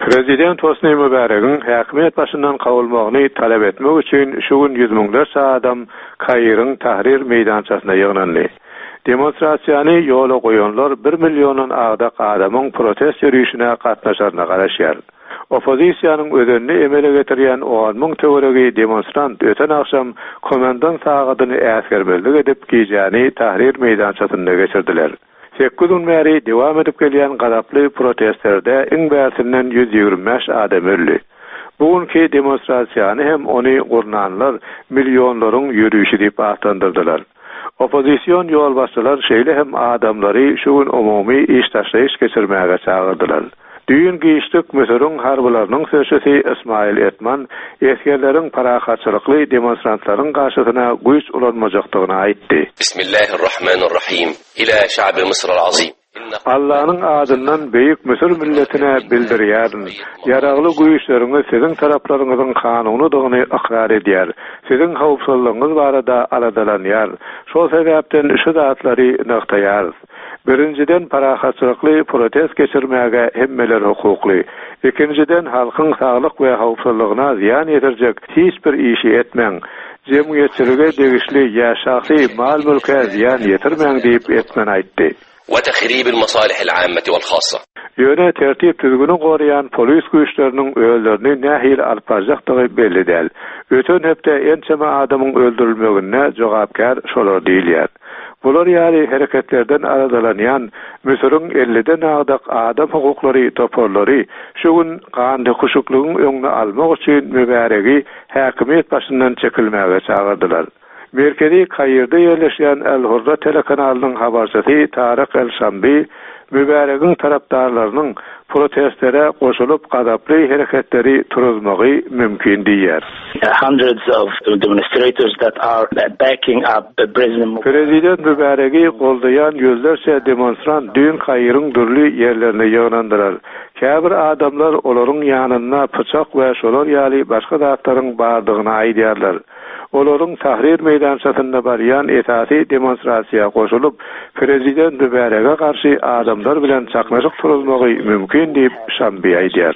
Prezident Hosni Mübarek'in häkimet başyndan kawulmagyny talep etmek üçin şu gün yüzmüňlerçe adam Kair'ın Tahrir meydançasyna ýygnandy. Demonstrasiýany ýola goýanlar 1 million agdak adamyň protest ýürüýüşine gatnaşaryna garaşýar. Opozisiýanyň ödenini emele getirýän 10.000 töweregi demonstrant öten akşam komendant sagadyny äsgermezlik edip giýjäni Tahrir meydançasyna geçirdiler. 8 gün bäri dewam edip gelýän gadaply protestlerde iň bäsinden 125 adam öldü. Bugünkü demonstrasiýany hem ony gurnanlar millionlaryň ýürüýüşi diýip atandyrdylar. Opozisiýon ýolbaşçylar şeýle hem adamlary şu gün umumy iş taşlaýyş geçirmäge çagyrdylar. Düýün giýişlik mösürüň harbalarynyň sözçüsi Ismail Etman eskerleriň parahatçylykly demonstrantlaryň garşysyna güýç ulanmajakdygyny aýtdy. Bismillahirrahmanirrahim. Ila şa'bi Mısr'l azim. Allah'ın adından beýik Müsür milletine bildirýärin. Yaragly güýçleriňiz siziň taraplaryňyzyň kanunydygyny ikrar edýär. Siziň howpsuzlygyňyz barada aradalanýar. Şol sebäpden şu zatlary noktaýar. Birinciden parahatçylykly protest geçirmäge hemmeler hukukly. Ikinciden halkyň saglyk we howpsuzlygyna ziýan ýetirjek hiç bir işi etmeň. Jemgyýetçiligi degişli ýa şahsy mal mülke ziýan ýetirmeň diýip etmen aýtdy. وتخريب المصالح العامة والخاصة. Ýöne tertip tüzgünü gorayan polis güýçleriniň öýlerini nähil alyp barjakdygy belli däl. Öten hepde ençeme adamyň öldürilmegine jogapkar şolar diýilýär. Bular ýaly hereketlerden aradalanýan Müsürüň 50den agdak adam hukuklary toparlary şu gün gandy kuşuklygyň öňüne almak üçin Mübaregi häkimet başyndan çekilmäge çagyrdylar. Merkezi Kair'de yerleşen El Hurra telekanalynyň habarçysy Tarık El-Şambi Mübarek'in tarapdarlarynyň protestlere goşulyp gadaply hereketleri turuzmagy mümkin diýär. Hundreds of demonstrators that are backing up Prezident Mübarek'i goldayan yüzlerce demonstrant dün Kair'ın dürli yerlerine ýygnandylar. Käbir adamlar olaryň ýanyna pyçak we şolar ýaly başga zatlaryň bardygyny aýdýarlar. Olaryň Tahrir meydançasynda barýan esasy demonstrasiýa goşulyp, Prezident Mübarek'e garşy adamlar bilen çaknaşyk turulmagy mümkin diýip Şambi aýdýar.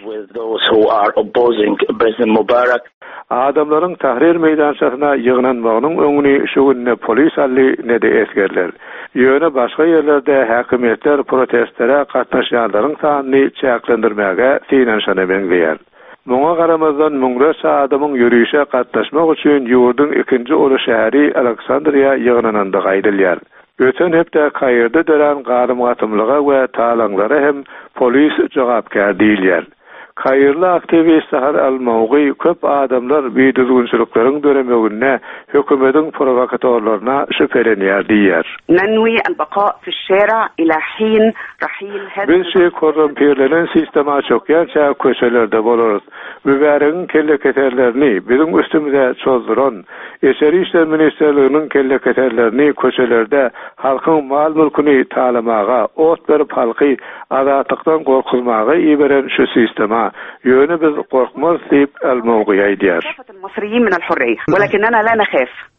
Adamlaryň Tahrir meydançasyna ýygnanmagynyň öňüni şu günne polis ally ne de eskerler. Ýöne başga ýerlerde häkimetler protestlere gatnaşýanlaryň sanyny çäklendirmäge synanşana beňleýär. Muňa garamazdan müňlerçe adamyň ýürüýüşe gatnaşmak üçin ýurdun ikinji uly şäheri Aleksandriýa ýygnanandygy aýdylýar. Öten hepde Kair'de dören garym-gatymlyga we talaňlara hem polis jogapkar diýilýär. Kairli aktivist Sahar Al-Mawghi köp adamlar beýdüzgünçiliklaryň döremegine hökümetiň provokatorlaryna şüphelenýär diýär. Nanwi al-baqa' fi ash-shara ila hin rahil hada. Biz korrumpirlenen sistema çokýança köşelerde bolarys. Mübarek'in kelleketerlerini biziň üstümizde çozduran Eşeri İşler Ministerliğiniň kelleketerlerini köşelerde halkyň mal mülkini talamaga, ot berip halky azatlıktan korkulmaga iberen şu sistema ýöne biz korkmaz diýip El-Mawghi aýdýar. المصريين من الحرية ولكننا لا نخاف.